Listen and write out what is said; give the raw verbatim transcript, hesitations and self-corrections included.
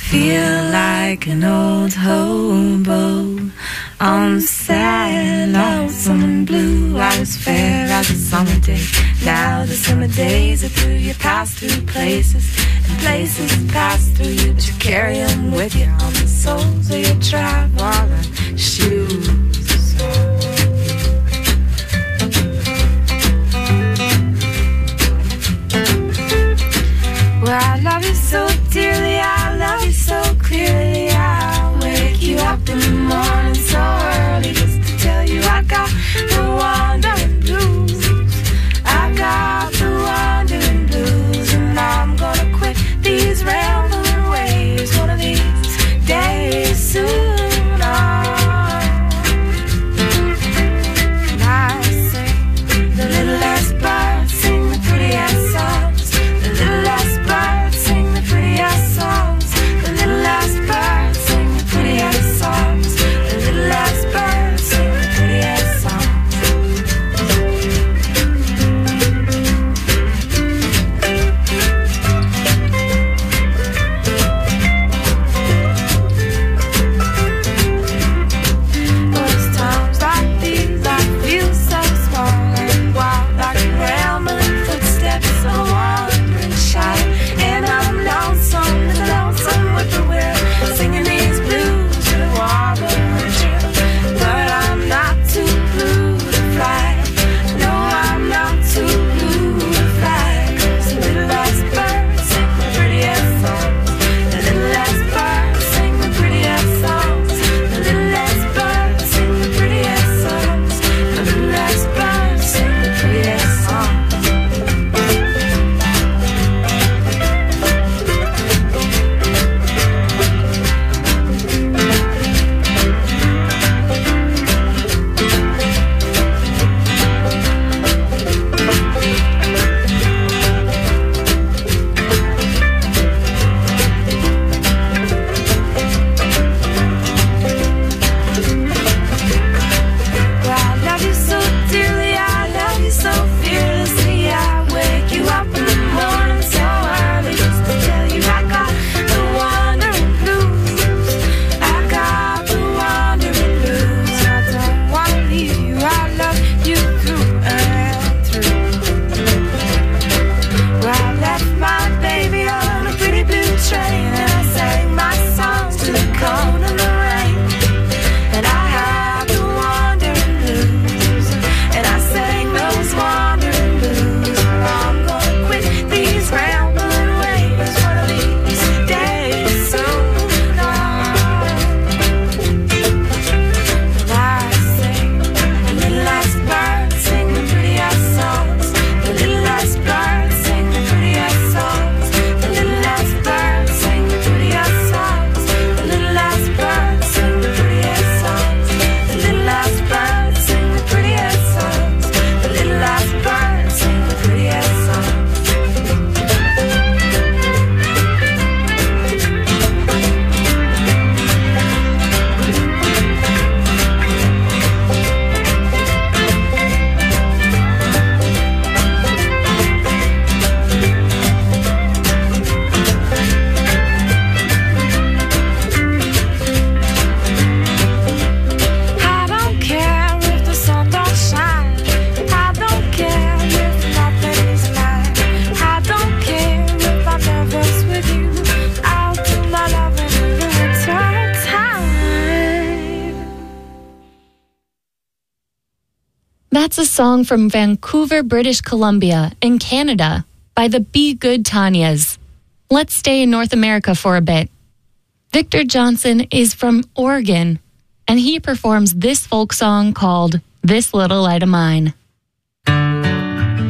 feel like an old hobo on the sad lonesome blue. I was fair as a summer day. Now the summer days are through. You pass through places, and places pass through you, but you carry them with you on the soles of your traveling shoes. Well, I love you so dearly, I love you so clearly. I'll wake you up in the morning so early just to tell you I got the wandering blues. I got the wandering blues, and I'm gonna quit these rambling ways one of these days soon. And I sing the little last bird, sing the prettiest songs. The little last bird, sing the prettiest songs. The little last bird, sing the prettiest songs. The little last bird, sing the prettiest songs. But it's times like these I feel so small and wild, like rambling footsteps of a wandering child. And I'm lonesome, and lonesome with the will, singing these blues to the warbling chill. But I'm not too blue to fly. No, I'm not too blue to fly. 'Cause the little last bird sing the prettiest songs. The little last bird sing the prettiest songs. The little last bird sing the prettiest songs. The little last bird sing the prettiest songs. Well, I love you so dearly, I love you so fearlessly. I wake you up in the morning so early just to tell you I got the wandering blues. I got the wandering blues. I don't wanna leave you, I love you through and through. Well, I left my baby on a pretty blue train, and I sang my songs to the cold and the rain. And I had the wandering blues, and I sang those wandering blues. I'm gonna quit these rambling ways one of these days soon. And I sing the little last bird, sing the prettiest songs. The little last bird, sing the prettiest songs. The little last bird, sing the prettiest songs. The little last bird, sing the prettiest songs. The little last bird, sing the prettiest songs. The little last bird, sing the prettiest songs. I don't care if the sun don't shine. I don't care if nothing's mine. I don't care if I'm nervous with you. I'll do my loving in the winter time. That's a song from Vancouver, British Columbia, in Canada, by the Be Good Tanyas. Let's stay in North America for a bit. Victor Johnson is from Oregon, and he performs this folk song called This Little Light of Mine.